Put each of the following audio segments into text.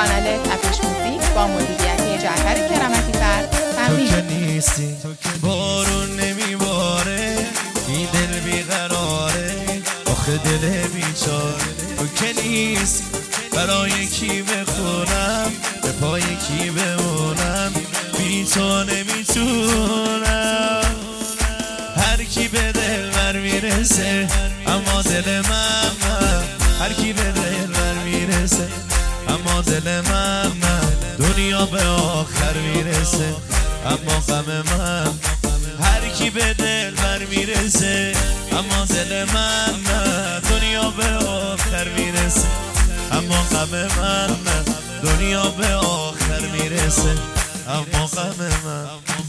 کانال تپش موزیک با مدیریت جعفر کرامتی فرد تمرین. تو که نیستی بارون نمیباره، این دل بیقراره، آخه دل بیچاره. تو که نیستی برای کی بخونم، به پای کی بمونم، بی تو نمیتونم. هر کی به دل بر میرسه اما دل من نه، هر کی به دل بر میرسه اما دل من نه. دنیا به آخر میرسه اما غم من، هر کی به دل بر میرسه اما دل من نه. دنیا به آخر میرسه اما غم من نه. دنیا به آخر میرسه اما غم من.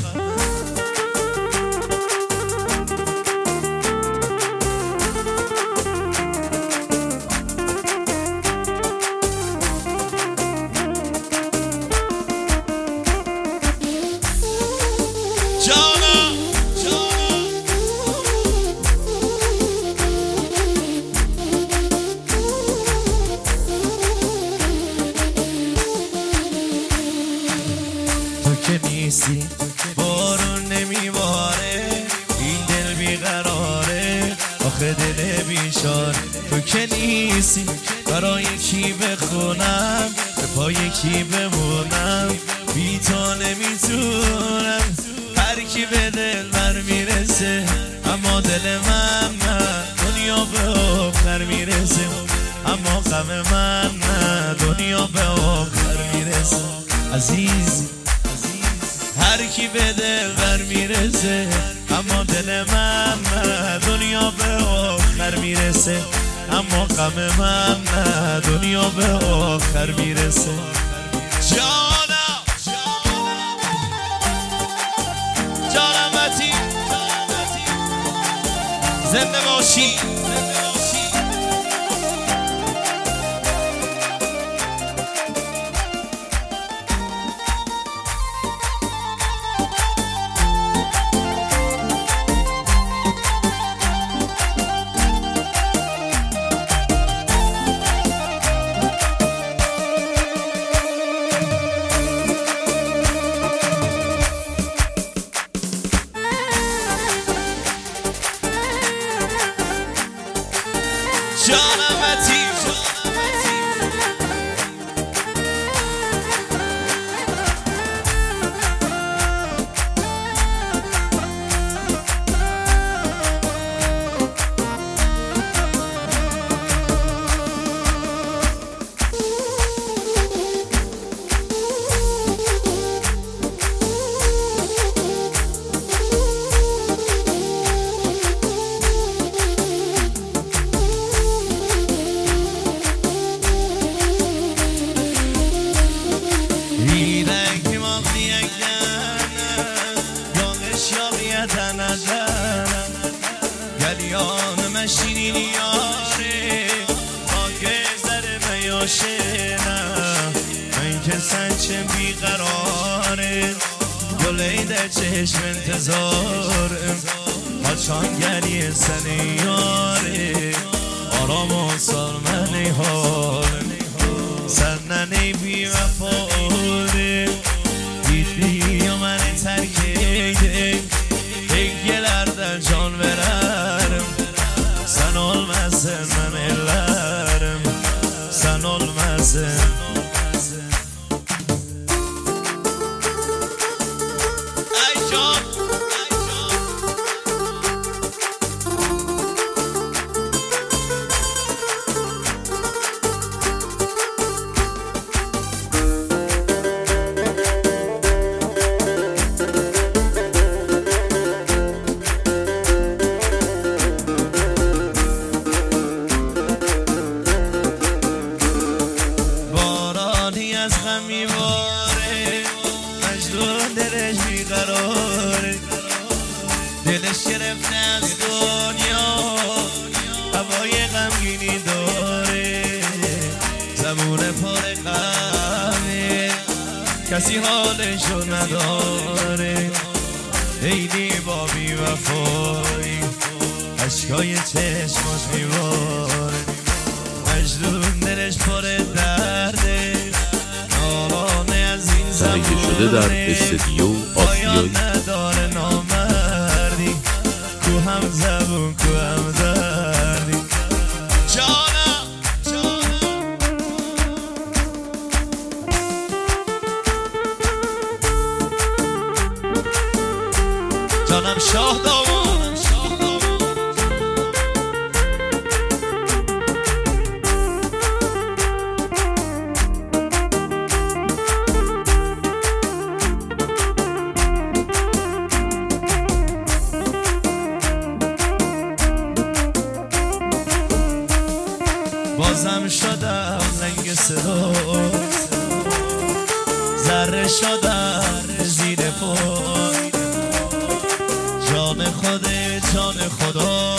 که نیستی بارون نمیباره، این دل بیقراره، آخه دل بیچاره. تو که نیستی برای کی بخونم، به پای کی بمونم، بی تو نمیتونم. هر کی به دل بر میرسه اما دل من نه. دنیا به آخر میرسه اما غم من نه. دنیا به آخر میرسه عزیزی، هر کی به دل بر میرسه اما دل من نه. دنیا به آخر میرسه اما غم من نه. دنیا به آخر میرسه. جانم جانم متی زنده باشی. گلیان مشینی یاره آگه زر میاشنم، من که سنچه بیقراره گلی در چشم انتظارم. پاچان گلی سن یاره آرام و سالمنی حالم. سرننی بی وفاده دیدی یا من ترکیده دیگلر در جان بررم. سن olmazsın من ellerim, sen olmazsın. دلش گرفته از دنیا هوای غمگینی داره، زبون پر غمه کسی حالشو نداره. خیلی با بی وفایی عشقای چشماش میباره، مجنون دلش پر درده شده در استودیو آسیایی. نداره نامردی، کو هم زبون کو هم دردی. جانم جانم شاه داوود. بازم شدم لنگ سرو، ذره شدم زیر پای. جان خودت جان خدا،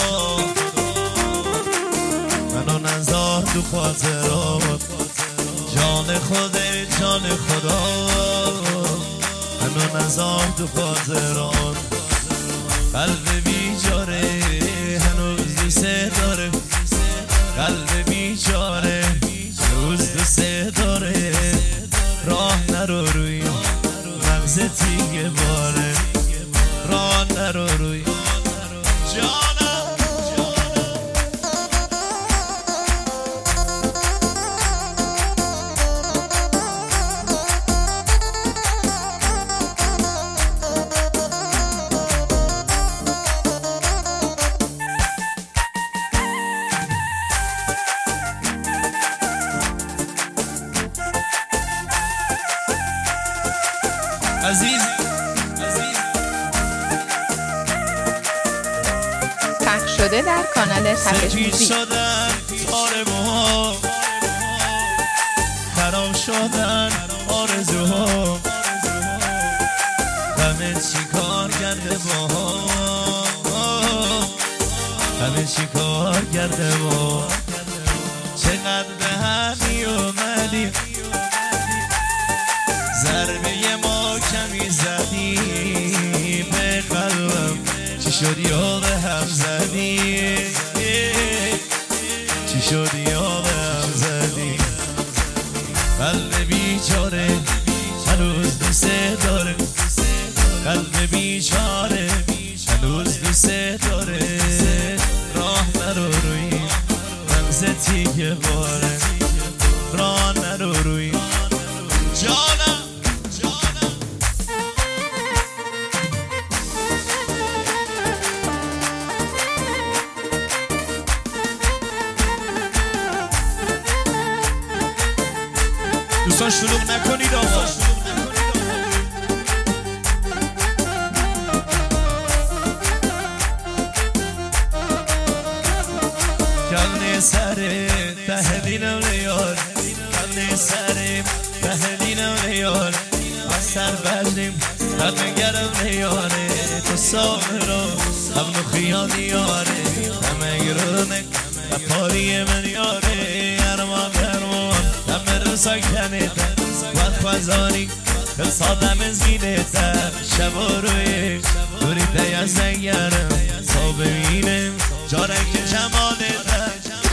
منو نذار تو خاطرات. جان خودت جان خدا، منو نذار تو خاطرات. قلب بیچاره هنوز دوست داره، قلب بیچاره هنوز دوست داره. راه نرو روی مغزت دیگه باره، راه نرو روی جانم. عزیز پخش شده در کانال تپش سفید موزیک. شدن تار موها، خراب شدن آرزوها. همه چی کار کرده با، همه چی کار کرده با. چقدر به همی اومدیم، ضربه ما کمی زدی به قلبم. چی شد یا به هم زدی، چی شد یا به هم زدی. قلب بیچاره هنوز دوست داره، قلب بیچاره هنوز دوست داره. راه نرو روی مغزتی که باره، راه نرو روی جانم. دوستان شلوغ نکنید آقا. کل سر تهدینم لیار، کل سر تهدینم لیار. و سر بردیم قدم گرم لیاره. تو سامرو هم نخیان یاره، همه گرونک و پاری من یاره. ارمان درمان همه رسا کنه وقت خزانی سادم زینه تر. شب روی دوری دیاز زنگرم تا ببینم جارک جماله تر.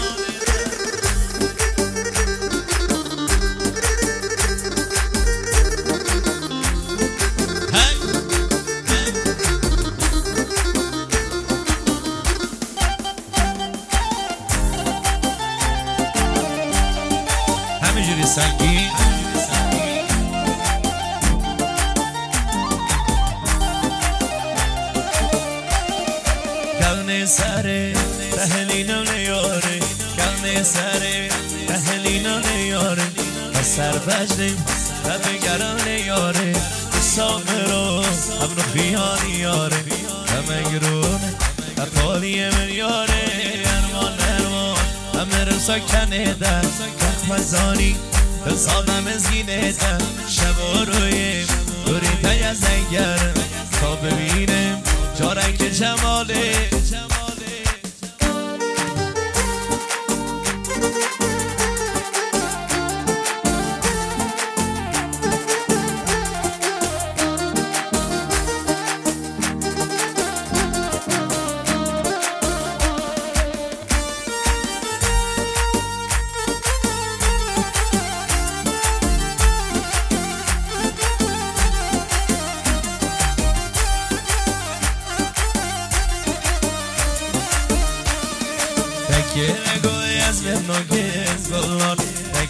همینجوری سنگین کلن سر تهلینم نیاره، کلن سر تهلینم نیاره. و سر بجدیم و بگرم نیاره. سامه رو هم نخیان یاره، همه گرونه و پالی من یاره. ارمان ارمان همه رسا کنه در خزانی سادم زینه در. شب روی دوری دیاز زنگرم تا ببینم جارک جماله.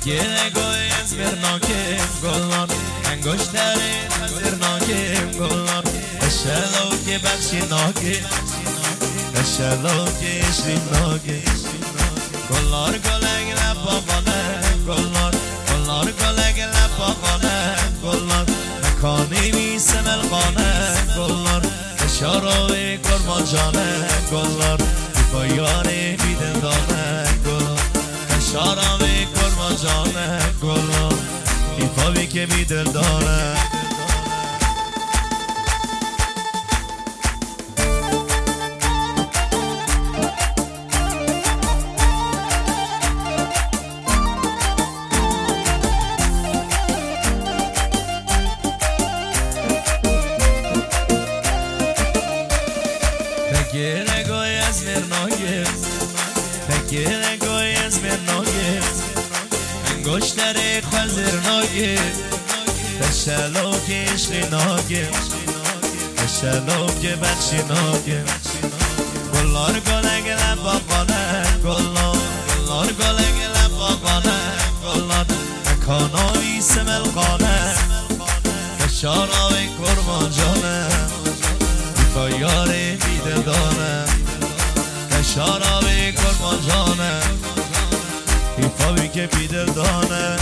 گرگوی زمرناکم گلنار انگشتری زمرناکم گلنار اشلو که بخشی ناکم اشلو که اشلی ناکم گلنار گلگ لباقانه گلنار گلنار گلگ لباقانه گلنار مکانی میسم القانه گلنار اشاروی کرمان جانه گلنار بیفایاری بیدندانه گلنار اشاروی کرمان جانه گلنار بیفاوی که بیدندانه گرگوی از مرنایم گرگوی از مرنایم انگشتر خزرنایم تشلو که عشقی نایم تشلو که بخشی نایم گلار گلگ لباقانه گلار گلار گلگ لباقانه گلار مکاناوی سملقانه تشاراوی کرمان جانه بیفایاری بیدردانه اشارابی کرمان جانه بیفاوی که بیدردانه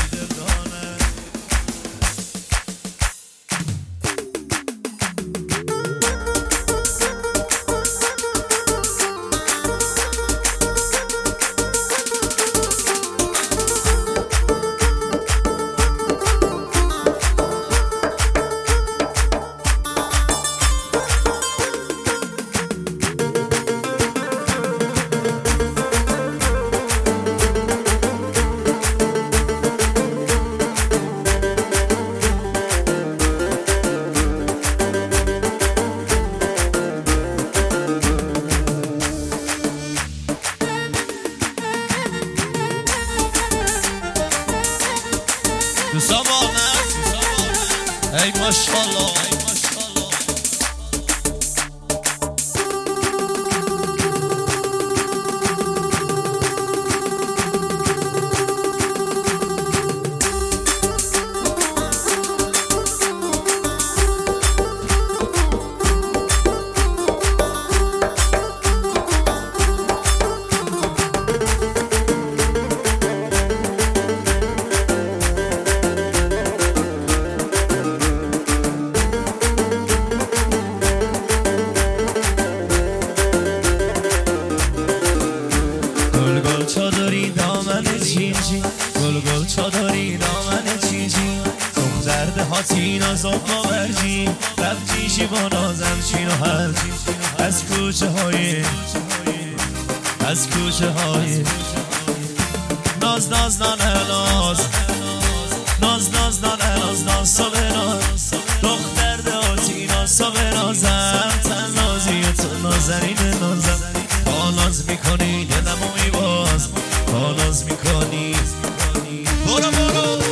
ای ماشاءالله چادری دامن چینجی گل گل چادری دامن چینجی دختر دهاتی نازم باورجی رفتیشی با نازم چین و هرجی از کوچه های ناز ناز نانه ناز ناز ناز نانه ناز ناز صبح ناز دختر دهاتی ناز صبح نازم تن نازی تو نازنین نازم با ناز میکنی دلمو میباز با ناز میکنی برو برو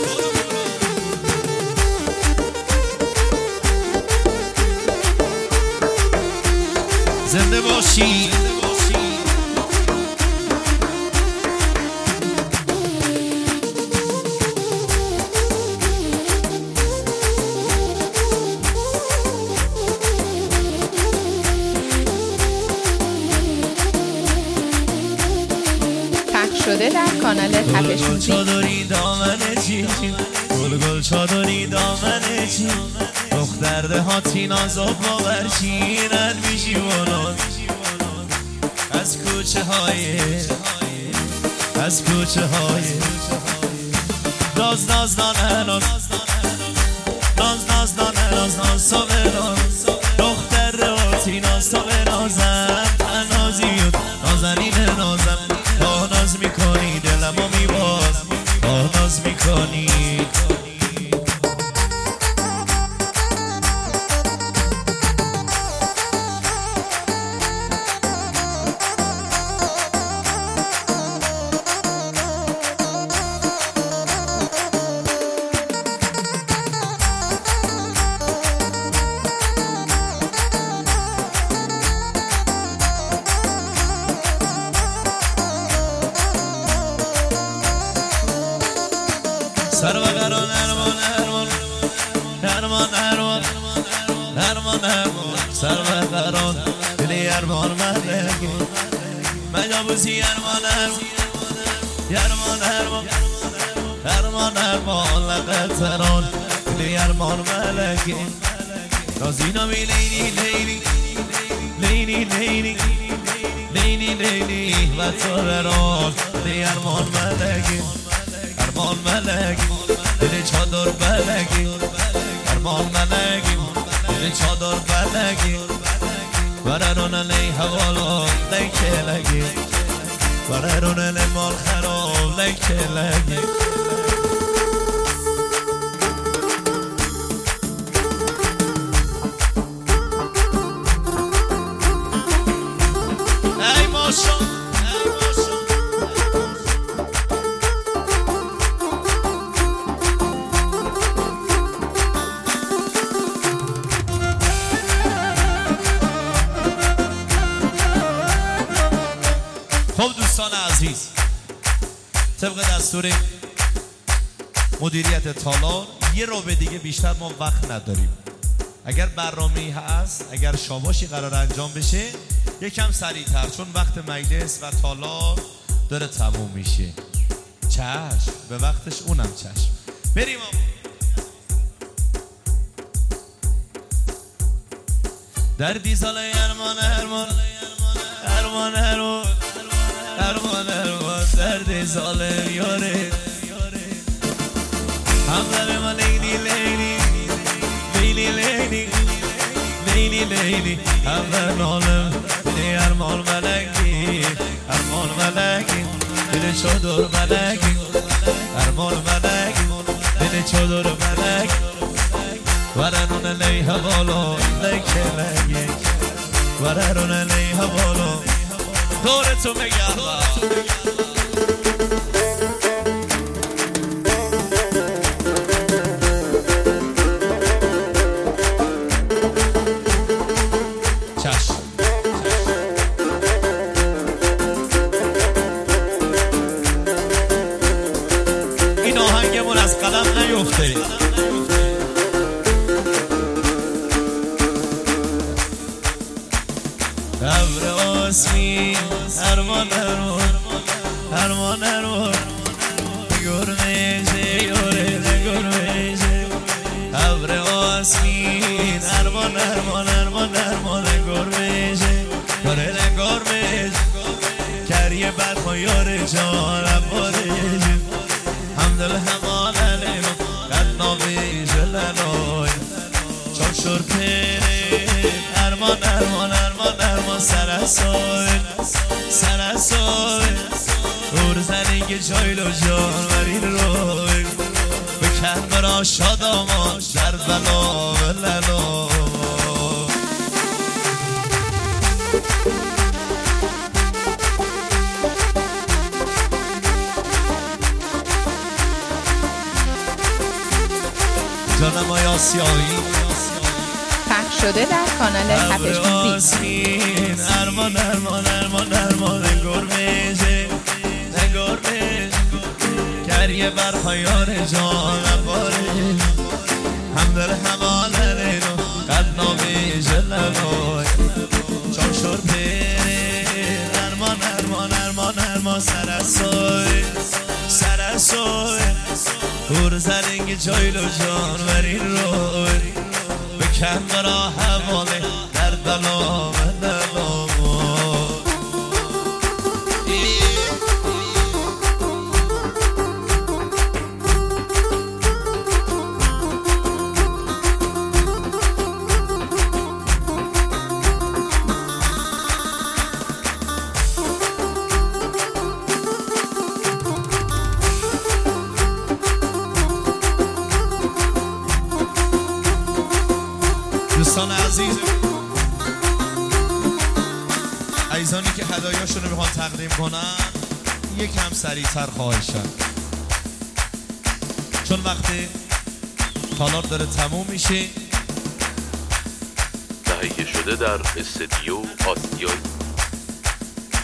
زنده باشی شده در کانال تپش موزیک. چادری دامن چین گل گل چادری دامن چین دختر دهاتی نازو باورچی رد میشی وناز از کوچه های ناز ناز نانه ناز ناز ناز نانه ناز ناز صبح ناز دختر دهاتی ناز صبح نازم تنازی نازنین نازم با ناز میکنی دلمو میباز با ناز میکنی سر و قران ارمان ارمان ارمان ارمان ارمان ارمان سر و قران دلی ارمان ملگی مجابوزی ارمان ارمان ارمان ارمان ارمان لقد تران دلی ارمان ملگی رازینا می لیلی لیلی لیلی لیلی لیلی لیلی و تران دلی ارمان ملگی ارمان ملگی دل چادر بلگی ارمان ملگی دل چادر بلگی وررون لی حوالا لیکه لگی وررون لی مال خراب لیکه لگی ای ماشا خب دوستان عزیز، طبق دستور مدیریت تالار یه ربع دیگه بیشتر ما وقت نداریم. اگر برنامه‌ای هست، اگر شاباشی قرار انجام بشه یکم سریع‌تر، چون وقت مجلس و تالار داره تموم میشه. چشم، به وقتش اونم چشم. بریم در دیزاله ارمان ارمان ارمان ارمان ارمان ارمان درد ظالم یاره همدر ما لیلی لیلی لیلی لیلی لیلی لیلی همدر نالم دلی ارمان ملگی ارمان ملگی دل چادر ملگی ارمان ملگی دل چادر ملگی ورنون لیها بالا لیکه لگی ورنون لیها بالا دورتو بگردم چشم این آهنگمون از قلم نیفته ابر آسمی ارمان ارمان ارمان ارمان گرمشه یاره گرمشه ابر آسمی ارمان ارمان ارمان ارمان گرمشه یاره گرمشه کریه بد ما یاره جان عبارشه همدل همان علیم قد نامی جلنای چون شرپه ارمان ارمان ارمان ارمان سرسای اور زنگ جایلو جان ورین روی بکن برا شادامان در بلا و للا جانم آیا سیاهی پخش شده در کانال تپش موزیک ارمان ارمان ارمان ارمان گرمشه نگرمش کریه برخیار جان باره همدل همان لینو قد نامی جلنوی چون شر پیره ارمان ارمان ارمان ارمان سرسوی اور زرنگ جایلو جان ورین روی بکن مرا حواله در دلام دلام دوستان عزیز، عزیزانی که هدایاشون رو میخوان تقدیم کنن یکم سریعتر خواهشن، چون وقتی تالار داره تموم میشه. تهیه شده در استودیو آسیایی.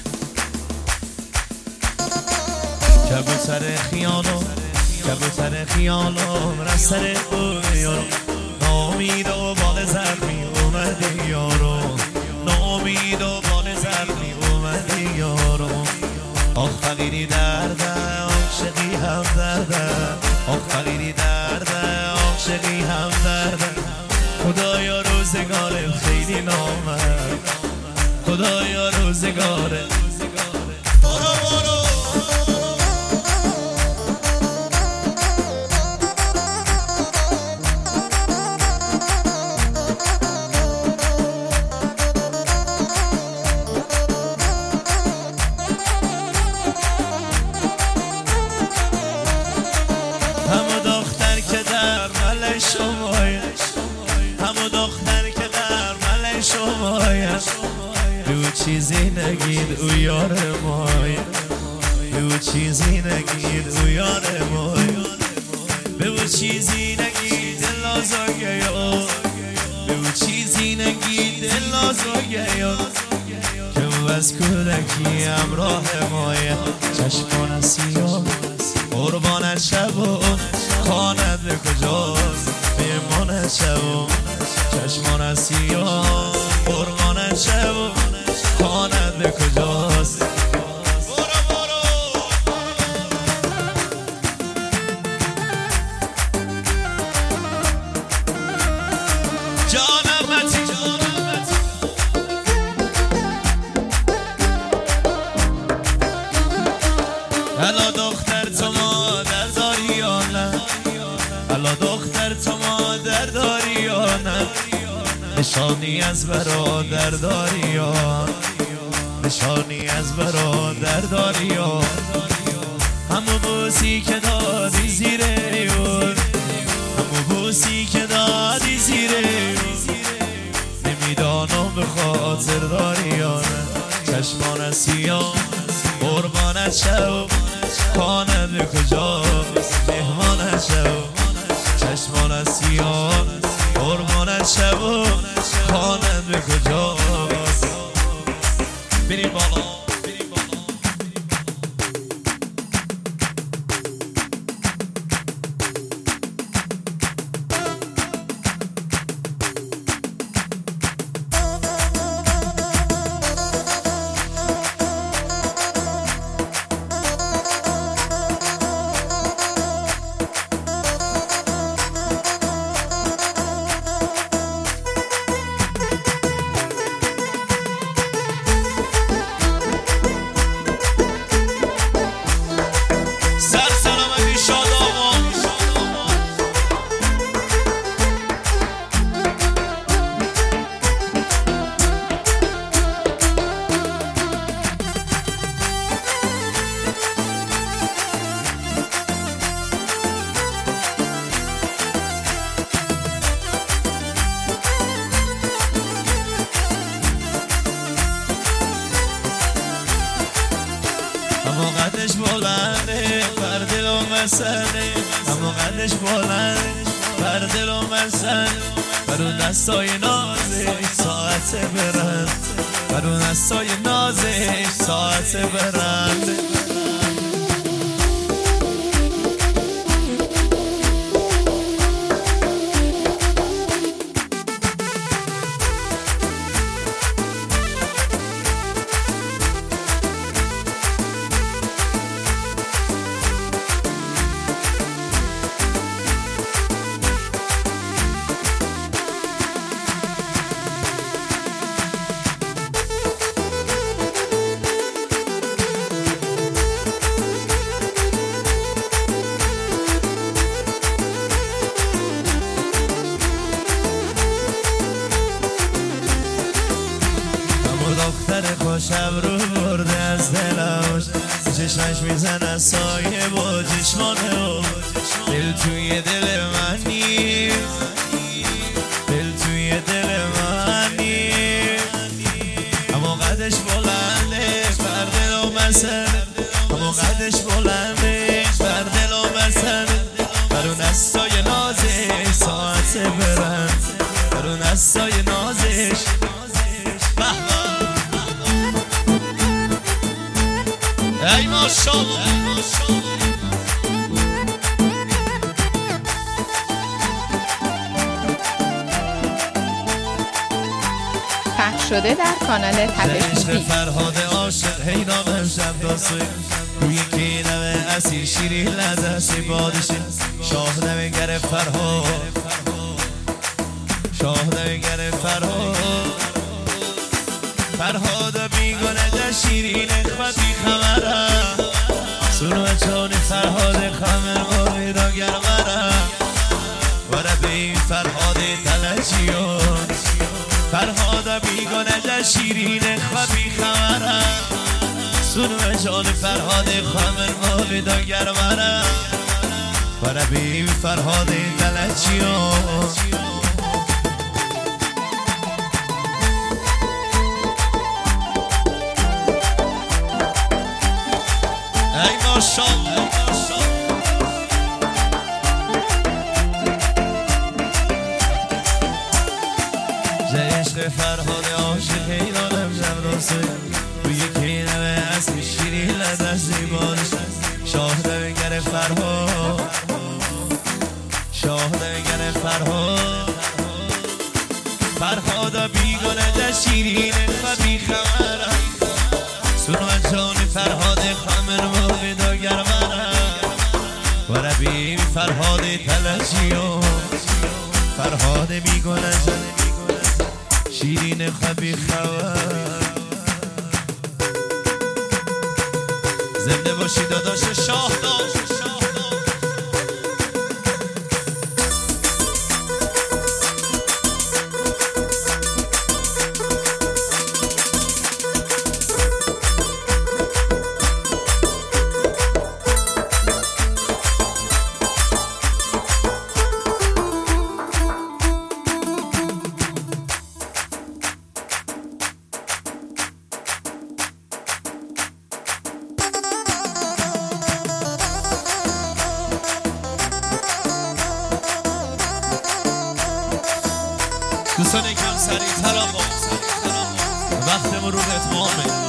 کبوتر خیانو کبوتر خیالم را سر بوی یارو نامید و بال زخمی اومده یارو نامید و بال زخمی اومده یارو آخ فقیری درده عاشقی هم درده آخ فقیری درده عاشقی هم درده خدایا روزگارم خیلی نامرد خدایا روزگارم همو دختر که در مل شمایه همو دختر که در مل شمایه دو چیزی نگید او یار مایه دو چیزی نگید او یار مایه دو چیزی نگید دل آزاگه یا دو چیزی نگید دل آزاگه یا که از کودکی همراه مایه چشمان سیاه قربانت شب و خانت به کجاست میمانت شب و چشمان سیاه قربانت شب و خانت به کجاست جانم متی هلا دختر تو مادر داری یا نه هلا دختر تو مادر داری یا نه نشانی از برادر داری یا نشانی از برادر داری یا همو بوسی که دادی زیره یون همو بوسی که دادی زیره یون نمیدانم به خاطر داری یا نه چشمان سیاه قربانت شب خانت به کجاست مهمانت شب چشمان سیاه قربانت شب خانت به کجاست بریم بالا قدش بلنده بر دل و مسنه اما قدش بلنده بر دل و مسنه بر اون دستای نازش ساعت برند بر اون دستای نازش ساعت برند دختر خوشم رو برده از دلش چشمش میزنه سایه با چشمانه دل توی دل منی دل توی دل منی اما قدش بلنده بر دل و مسنه اما قدش بلنده بر دل و مسنه بر اون دستای نازش ساعت برند بر اون دستای نازش ای ماشاءالله پخش شده در کانال تپش موزیک. فرهاد عاشق حیرانم شب داسوی روی کینم اسیر شیرین لحظه سی بادشه شاهدم گر فرهاد شاهدم گر فرهاد بیگانه در شیرین خواهی خمرم سنو چون فرهاد خمر باویدا گرمرم وره بی فرهاد تلجیون فرهاد بیگانه در شیرین خواهی خمرم سنو چون فرهاد خمر باویدا گرمرم وره بی فرهاد تلجیون عشق فرهاد عاشق حیرانم شب راسوی روی کینم اسب شیرین لذت زیبانش شاهدم گر فرهاد شاهدم گر فرهاد بیگانه در شیرین خبی خمرم سنو جان فرهاد خمر مویدا گرمرم و ربی فرهاد تلجیون فرهاد بیگانه شیرین خبی خمر زنده باشی داداش شاهدان دوستان کم سریع ترا با وقت مرور اتمامه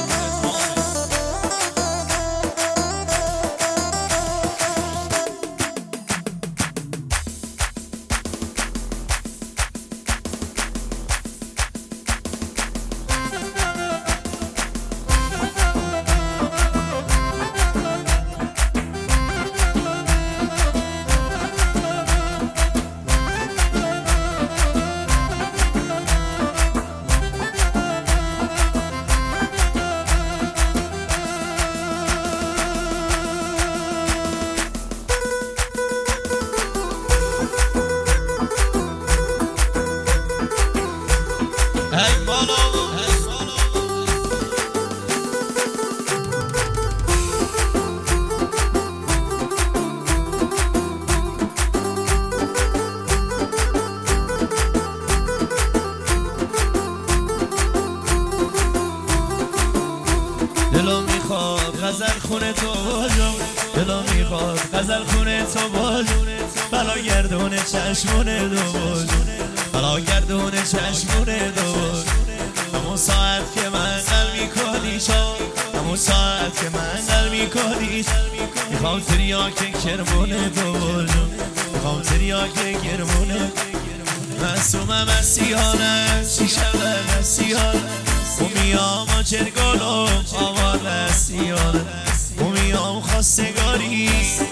دلو میخواد غزل خونه تو باجم دلو میخواد غزل خونه تو باجم بلا گردون چشمونه دو باجم بلا گردون چشمونه دو باجم همون ساعت که منقل میکنی همون ساعت که منقل میکنی میخوام تریاک کرمونه دو باجم میخوام تریاک کرمونه مسومم از سیانه شیشم از سیانه میام چرگالم آوار رسیانه میام خواستگاری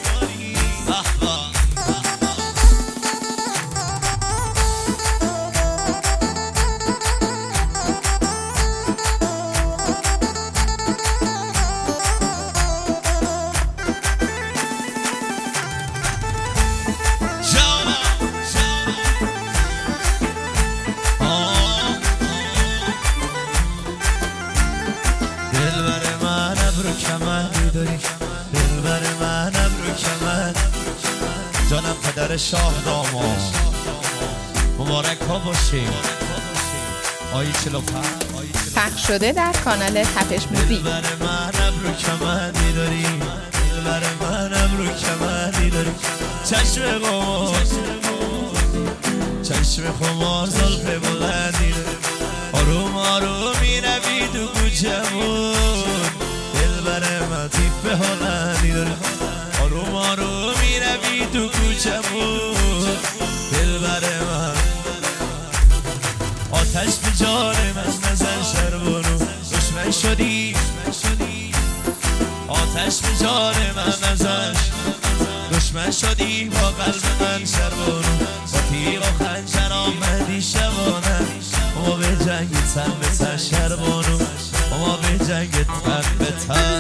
دلبر منم رو کمر جانم پدر شاه داماد مبارک ها باشیم آیی 45 پخش شده در کانال تپش موزیک. دلبر منم رو کمر میداری دلبر منم رو کمر میداری چشم خمار زلف بلندی آروم آروم میروی تو کوچمون دلبر من تیپ هلندی داره آروم آروم میروی تو کوچمون دلبر من آتش به جان من نزن شدی آتش به جان من ازش دشمن شدی با قلب من شربانو با تیر و خنجر آمدی شبانه ما به جنگ تن به تن شربانو ما به جنگ تن به تن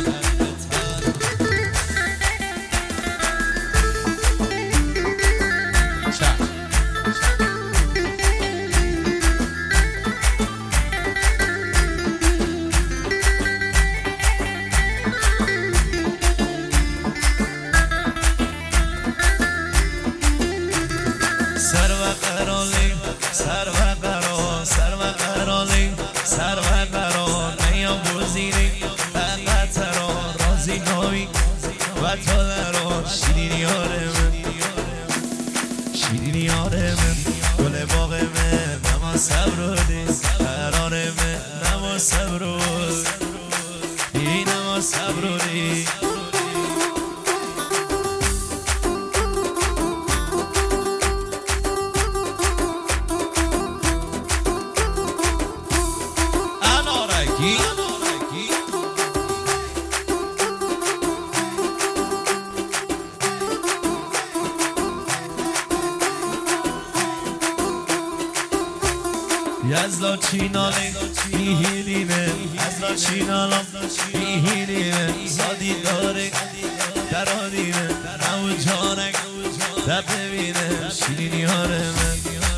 Yazla çinalı ihilime Yazla çinalı ihilime Zadi dare Daradime Navu canek Da bebine Şirin yareme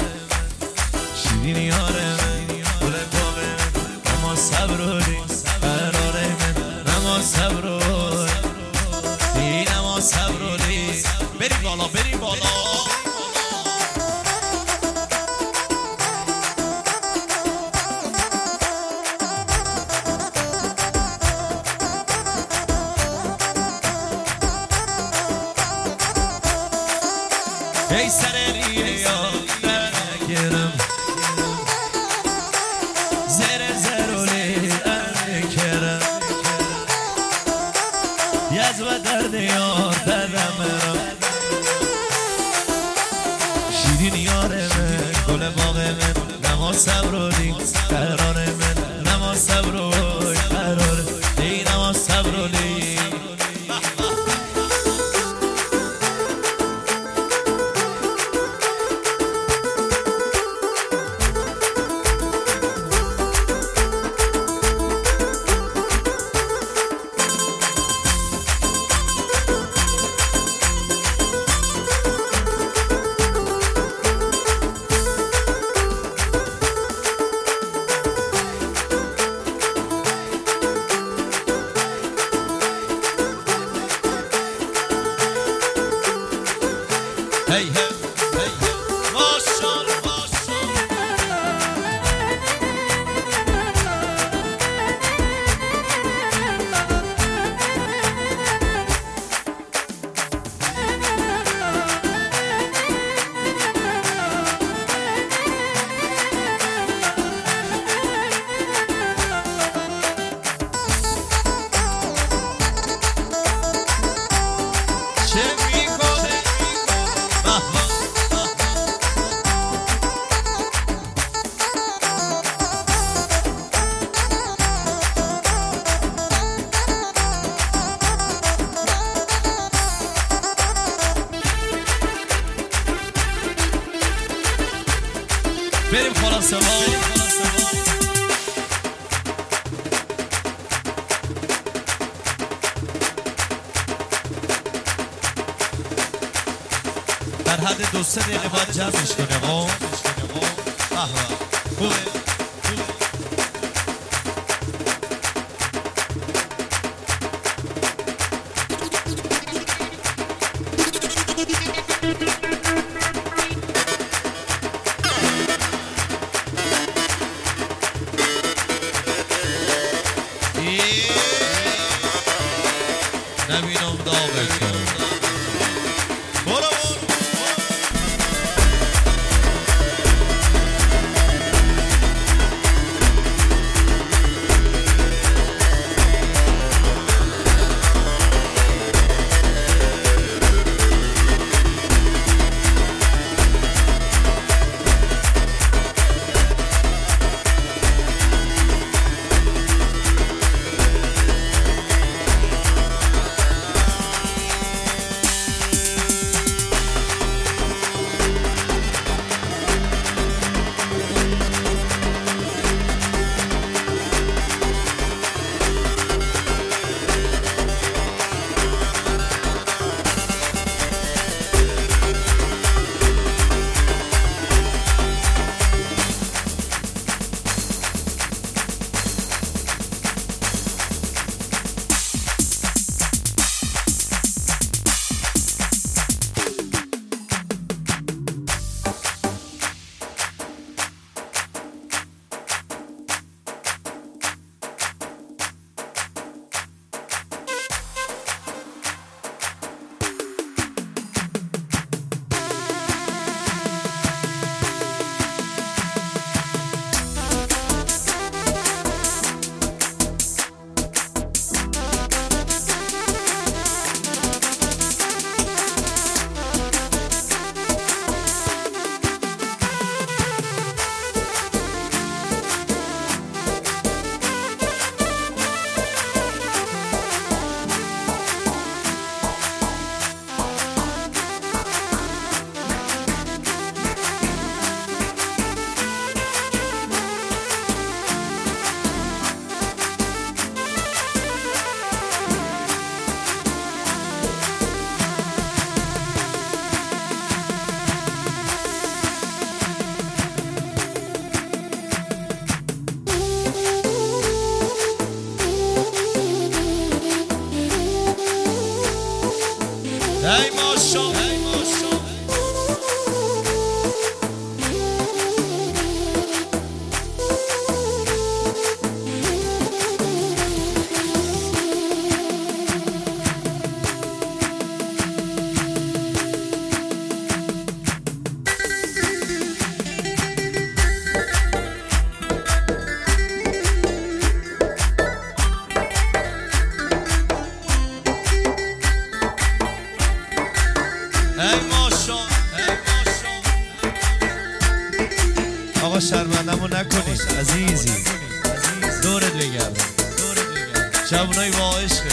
Şirin yareme Ule babeme Nama sabroli Karareme Nama sabroli Nama sabroli Beri bala beri bala ای سرریه یا نگیرم زر زرولی نکرم یز و درد یار دردم شیرین یارم گل باغم نما صبرولی قرارم نما صبرولی قرار ای نما صبرولی Hey hey hey maşallah بریم خلاصه در حد 2-3 دقیقه باید جمعش کنه خوبه نبینم داغش آقا شرمندمو نکنید عزیزی، دورت بگردم جوانای با عشقه.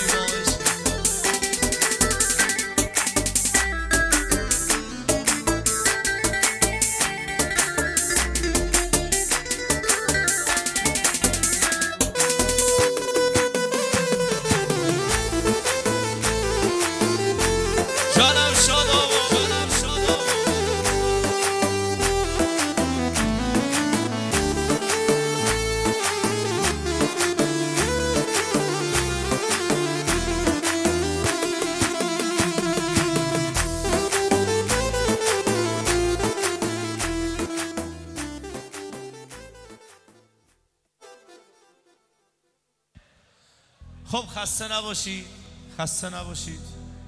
خب خسته نباشید.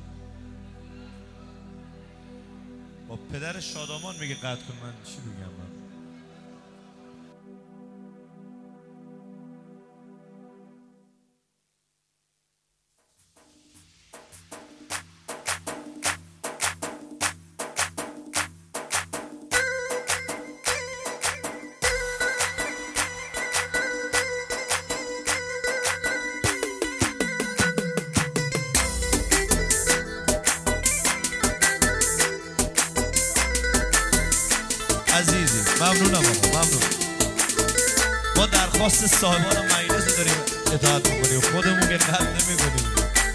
با پدر شادامان میگه قطع کن، من چی بگم من؟ عزیزی ممنونم آقا، ممنون. ما درخواست صاحبان مجلس داریم اطاعت میکنیم، خودمون که قطع نمیکنیم.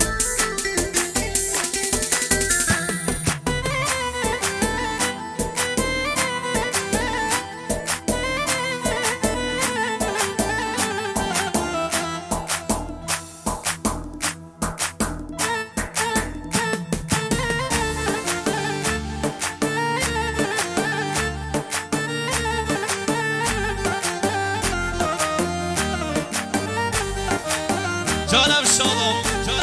جانم شادم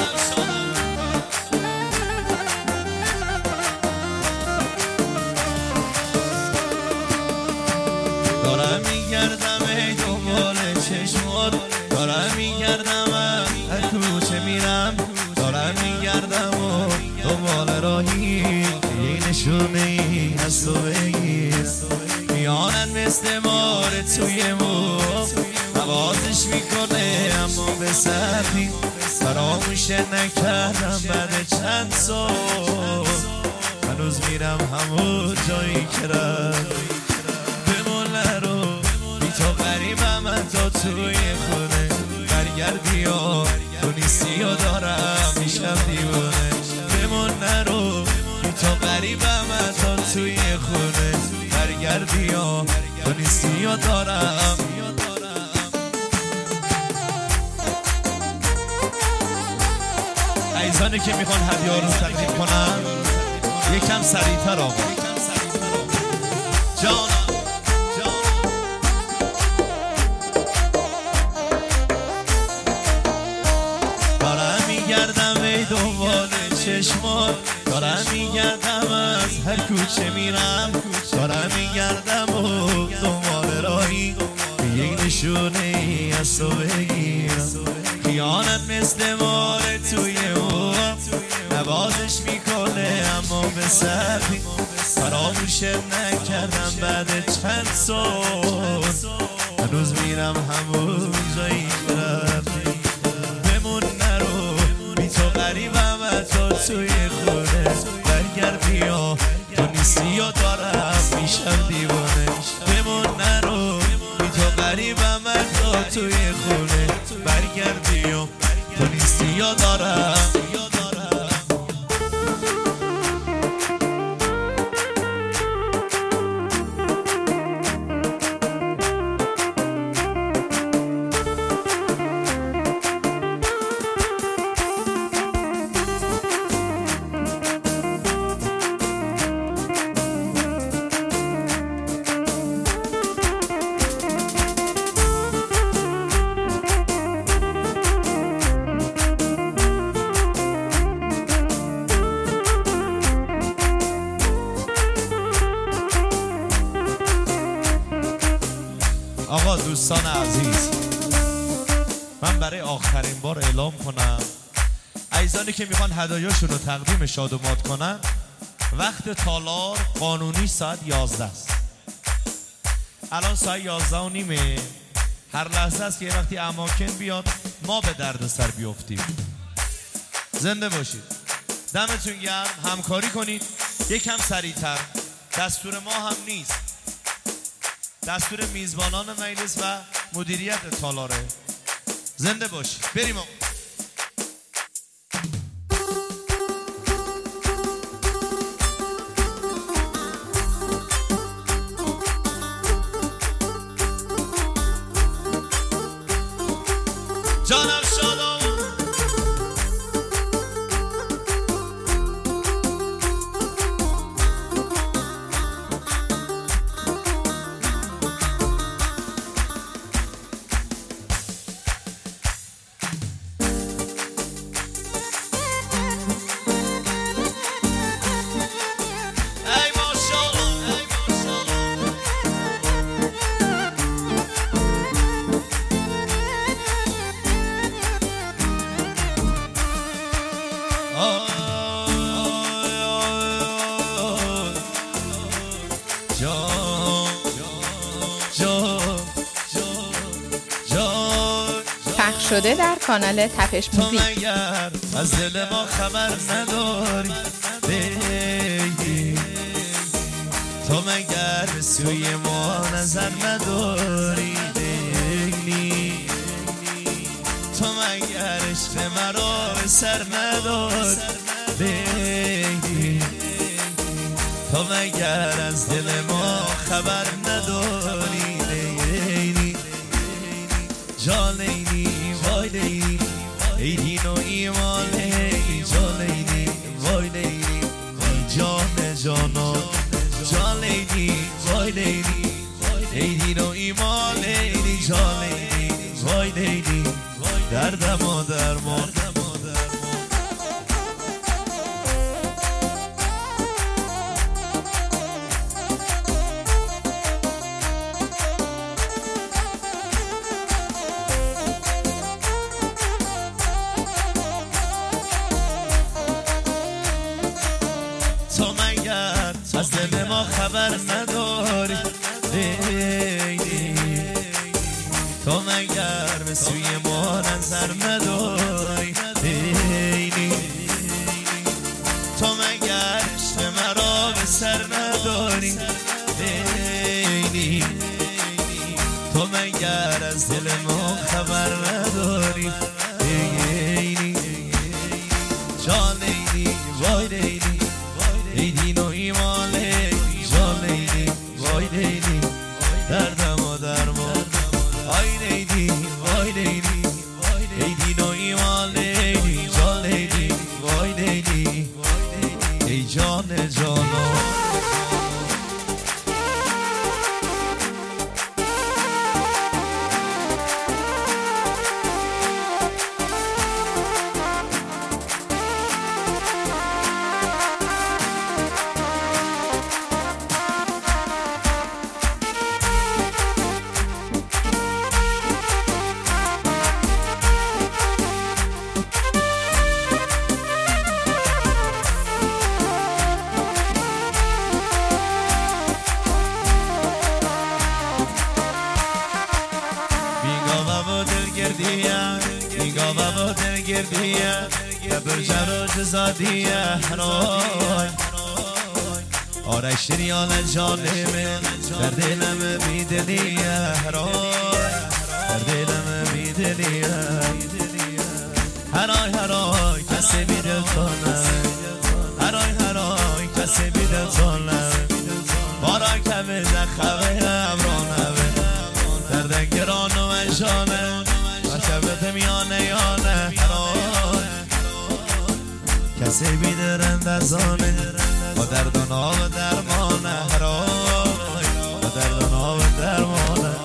دارم میگردم ای دنبال چشمات، دارم میگردم هر کوچه میرم، دارم میگردم و دنبال راهی یه نشونه ای از تو بگیر. میانن مثل مار توی مو نوازش میکنه اما به سردی فراموش نکردم بعد چند سال، هنوز میرم همون جایی که رفت. بمون نرو بی تو غریبم من تا توی خونه، برگردی و تو نیستی و دارم میشم دیوونه. بمون نرو بی تو غریبم من تا توی خونه، برگردی و تو نیستی و دارم. عزیزانی که میخوان هدیه رو تقدیم کنن یکم سریعتر آقا. جانم دارم میگردم ای دنبال چشمات، دارم میگردم از هر کوچه میرم، دارم میگردم و دنبال راهی یک نشونه ای از تو بگیرم. خیانت مثل مار توی او نوازش میکنه اما به سردی فراموشت نکردم بعد چند سال، هنوز میرم همون جایی که رفتی. بمون نرو بی تو غریبم تا توی خونه، برگردی و تو نیستی و دارم میشم دیوانه. بمون نرو بی تو غریبم تا توی خونه، برگردی و تو نیستی و دارم. آقا دوستان عزیز، من برای آخرین بار اعلام کنم عزیزانی که میخوان هدایاشون رو تقدیم شادومات کنن، وقت تالار قانونی ساعت 11 است. الان ساعت 11:30. هر لحظه است که وقتی اماکن بیاد ما به درد سر بیافتیم. زنده باشید. دمتون گرم. همکاری کنید یکم سریعتر. دستور ما هم نیست، دستور میزبانان مجلس و مدیریت تالاره. زنده باشید. بریم آقا. جانم شادم پخش شده در کانال تپش موزیک. تو مگر از دل ما خبر نداری بیبی، تو مگر به سوی ما نظر نداری بیبی، تو مگر عشق مرا به سر نداری بیبی، تو مگر از دل ما خبر نداری لیلی جان لیلی وای لیلی ای دین و ایمان لیلی جان لیلی وای لیلی ای جان جانا جان لیلی وای لیلی ای دین و ایمان لیلی جان لیلی وای لیلی دردم و درمان. تو مگر از دل ما خبر نداری لیلی، تو مگر به سوی ما نظر نداری لیلی، تو مگر عشق مرا به سر نداری لیلی، تو مگر از دل ما خبر نداری لیلی جان لیلی وای لیلی ای دین و ایمان لیلی جان لیلی وای لیلی دردم و درمان آی لیلی وای لیلی ای دین و ایمان لیلی جان لیلی وای لیلی ای جان جانا. میگا بابا دلگردیه کبر جرا جزادیه روی آرش ریال جانمه در دلم بیدلیه روی در دلم بیدلیه هرای کسی بیدل کنه هرای کسی بیدل کنه بارا کبه دخوه امرانه در گران و انشانه شبت میانه یانه کسی بیدرند از آنه با دردانا و درمانه با دردانا و درمانه.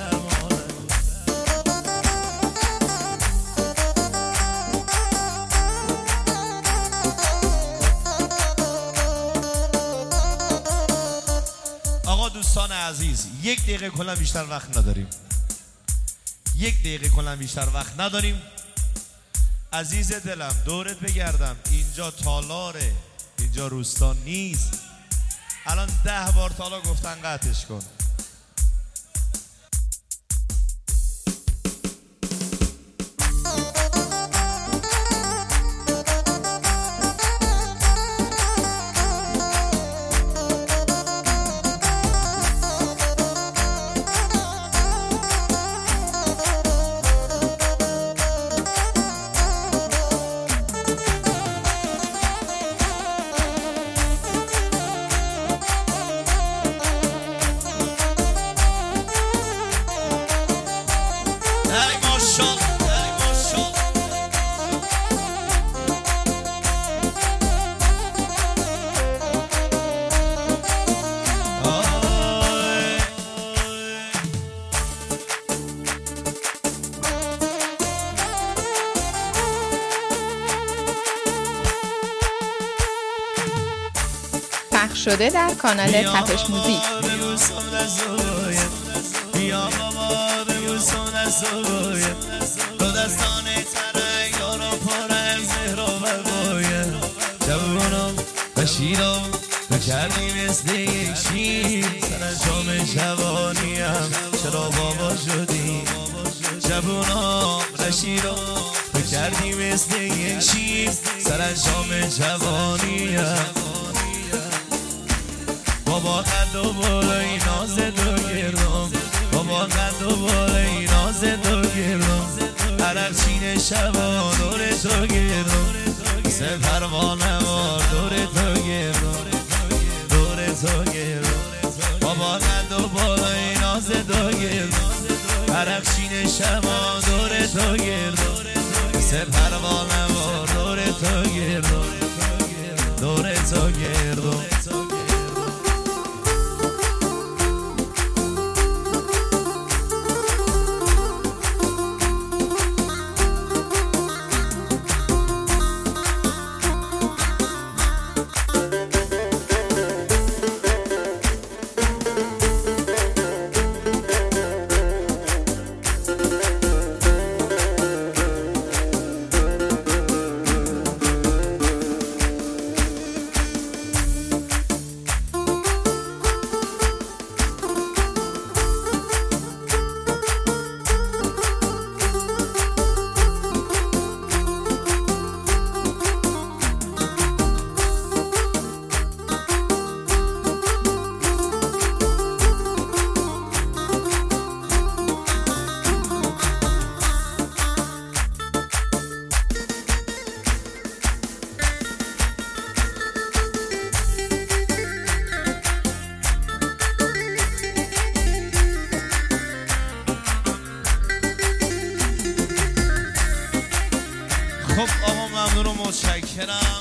آقا دوستان عزیز 1 دقیقه کلا بیشتر وقت نداریم، 1 دقیقه کلا بیشتر وقت نداریم. عزیز دلم دورت بگردم، اینجا تالاره، اینجا روستا نیست. الان 10 بار تالا گفتن قطعش کن. پخش شده در کانال تپش موزیک. بیا بابا ببوسم دستوی تو دستانه تره یارو پر از مهر و وفای جوونم و شیرم تو کردی مثل یک شیر سرانجام جوانیم چرا بابا شدی جوونم و شیرم تو کردی مثل یک شیر سرانجام جوانیم بابا قد و بالای ناز دو گردم بابا قد و بالای ناز دو گردم عرق چین شبا دور تو گردم سه پروانه وار دور تو گردم دور تو گردم بابا قد و بالای ناز دو گردم عرق چین شبا دور تو گردم سه پروانه وار دور تو گردم دور تو گردم خب آقا ممنون و متشکرم.